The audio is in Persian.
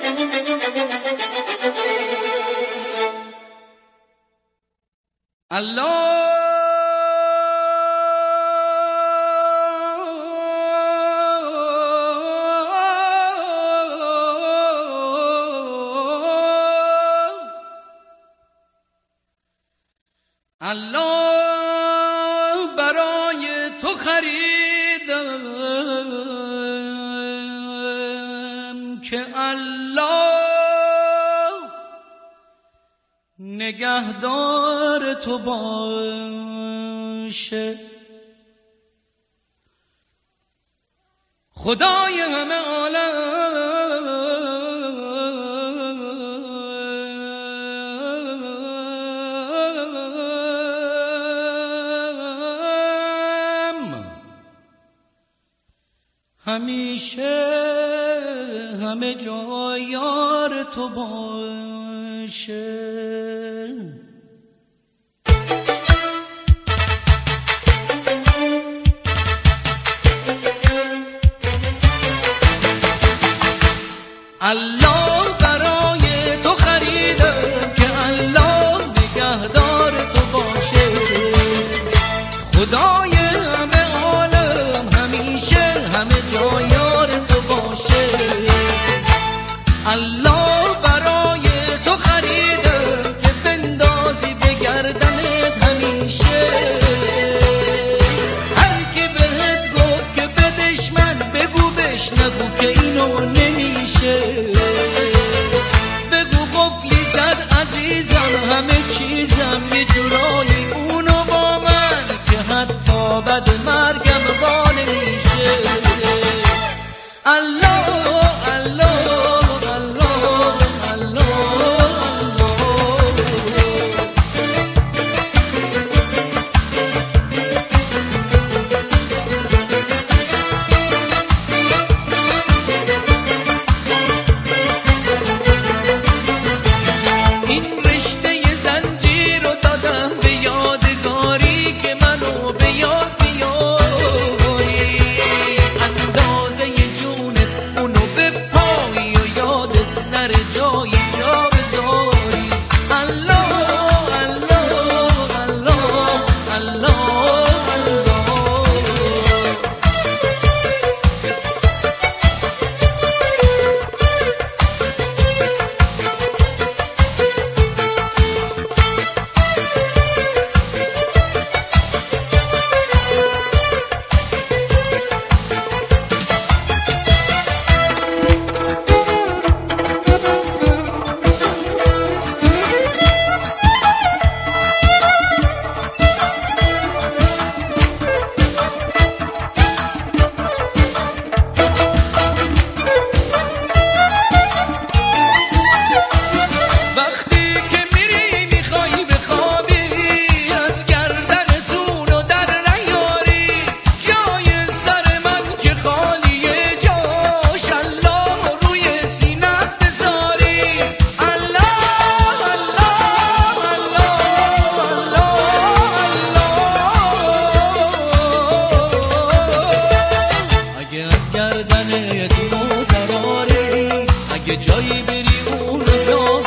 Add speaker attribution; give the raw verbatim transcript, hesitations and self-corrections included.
Speaker 1: الله برای تو خریدم که الله نگهدار تو باشه. خدای همه عالم همیشه همه جا یار تو باشه. الله برای تو خریدم که الله نگهدار تو باشه. خدای همه عالم همیشه همه جا یار تو باشه. الله برای تو خریدم که بندازی به گردنت همیشه. هر کی بهت گفت که بدش من بگو بش نگو که اینو نمیشه. بگو قفلی زد عزیزم همه چیزم یه جورایی اونو با من که حتی بعد مرگم با نمیشه. الله الله گردن تو دراری اگه جایی بری اونو جا